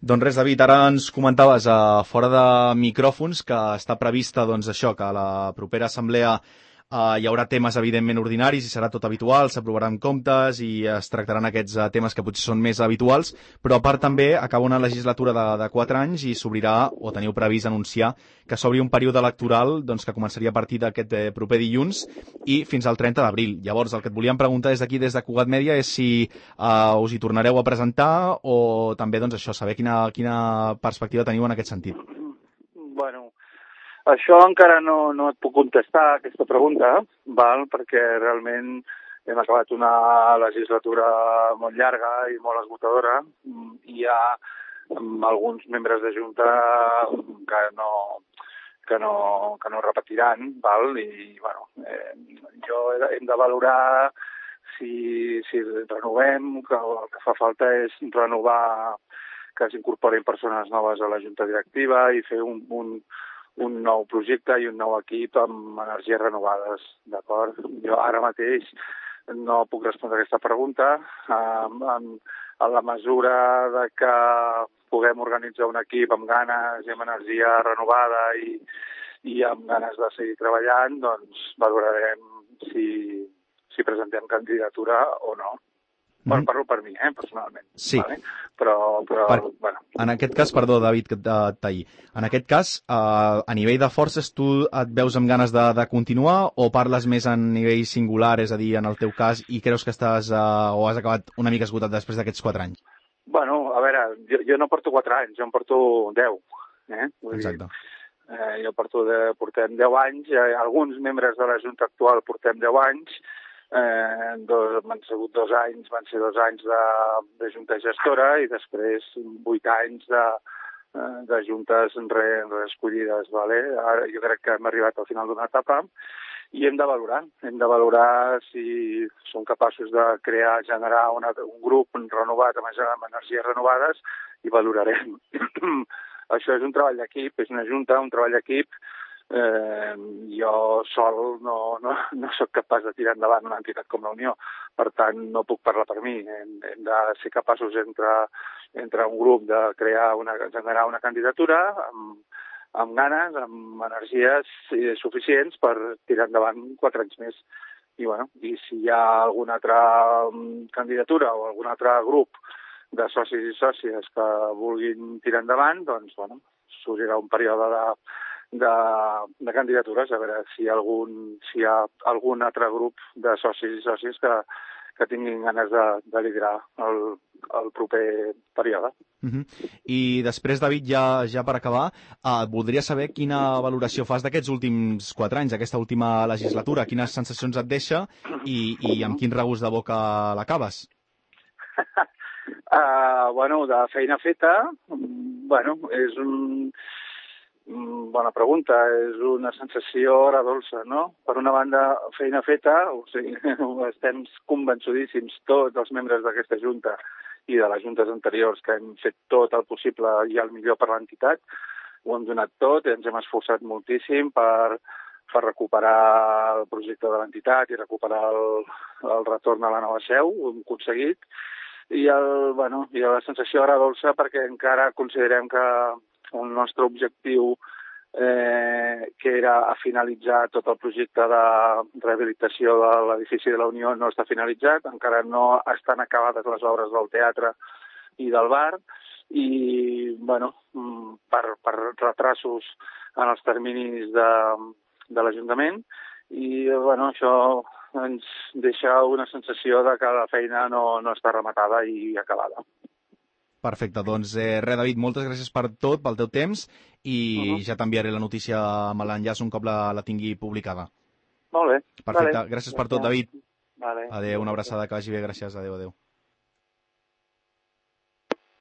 Doncs res, David, ara ens comentaves fora de micròfons que està prevista doncs, això, que a la propera assemblea hi haurà temes evidentment ordinaris i serà tot habitual, s'aprovaran comptes i es tractaran aquests temes que potser són més habituals, però a part també acaba una legislatura de 4 anys i s'obrirà, o teniu previst anunciar, que s'obri un període electoral doncs, que començaria a partir d'aquest proper dilluns i fins al 30 d'abril. Llavors, el que et volíem preguntar des d'aquí, des de Cugat Mèdia, és si us hi tornareu a presentar o també doncs, això, saber quina perspectiva teniu en aquest sentit. Bueno, això encara no et puc contestar, aquesta pregunta, perquè realment hem acabat una legislatura molt llarga i molt esgotadora i hi ha alguns membres de Junta que no repetiran, i bueno, hem de valorar si renovem, que el que fa falta és renovar, que s'incorporin persones noves a la Junta Directiva i fer un nou projecte i un nou equip amb energies renovades, d'acord? Jo ara mateix no puc respondre a aquesta pregunta. En la mesura de que puguem organitzar un equip amb ganes i amb energia renovada i amb ganes de seguir treballant, doncs valorarem si presentem candidatura o no. Bueno, parlo per mi, personalment. Sí. Vale? Però bueno. En aquest cas, perdó, David, que et talli. En aquest cas, a nivell de forces, tu et veus amb ganes de continuar o parles més a nivell singular, és a dir, en el teu cas, i creus que estàs o has acabat una mica esgotat després d'aquests 4 anys? Bueno, a veure, jo no porto 4 anys, jo en porto 10. Exacte. Portem 10 anys, alguns membres de la Junta actual portem 10 anys, van ser 2 anys, van ser 2 anys de Junta gestora i després 8 anys de juntes reescollides. Vale? Ara jo crec que hem arribat al final d'una etapa i hem de valorar si som capaços de generar un grup renovat amb energies renovades i valorarem. Això és un treball d'equip, és una junta, un treball d'equip. Jo sol no soc capaç de tirar endavant una entitat com la Unió, per tant no puc parlar per mi. Hem de ser capaços entre un grup de generar una candidatura amb ganes, amb energies suficients per tirar endavant 4 anys més. I si hi ha alguna altra candidatura o algun altre grup de socis i sòcies que vulguin tirar endavant, doncs s'obrirà un període de candidatures, a veure si hi ha algun altre grup de socis i sòcies que tinguin ganes de liderar el proper període. I després, David, ja per acabar, voldria saber quina valoració fas d'aquests últims 4 anys, aquesta última legislatura, quines sensacions et deixa i amb quin regust de boca l'acabes? De feina feta, és bona pregunta, és una sensació agradolça, no? Per una banda, feina feta, estem convençudíssims tots els membres d'aquesta Junta i de les juntes anteriors que hem fet tot el possible i el millor per l'entitat, ho hem donat tot, ens hem esforçat moltíssim per recuperar el projecte de l'entitat i recuperar el retorn a la nova seu, ho hem aconseguit, i la sensació agradolça perquè encara considerem que el nostre objectiu, que era finalitzar tot el projecte de rehabilitació de l'edifici de la Unió, no està finalitzat, encara no estan acabades les obres del teatre i del bar, i per retrasos en els terminis de l'Ajuntament, i això ens deixa una sensació de que la feina no està rematada i acabada. Perfecte, doncs res, David, moltes gràcies per tot, pel teu temps, i ja t'enviaré la notícia amb l'enllaç un cop la tingui publicada. Molt bé. Perfecte, gràcies per tot, David. Vale. Adéu, una abraçada, que vagi bé, gràcies, adéu.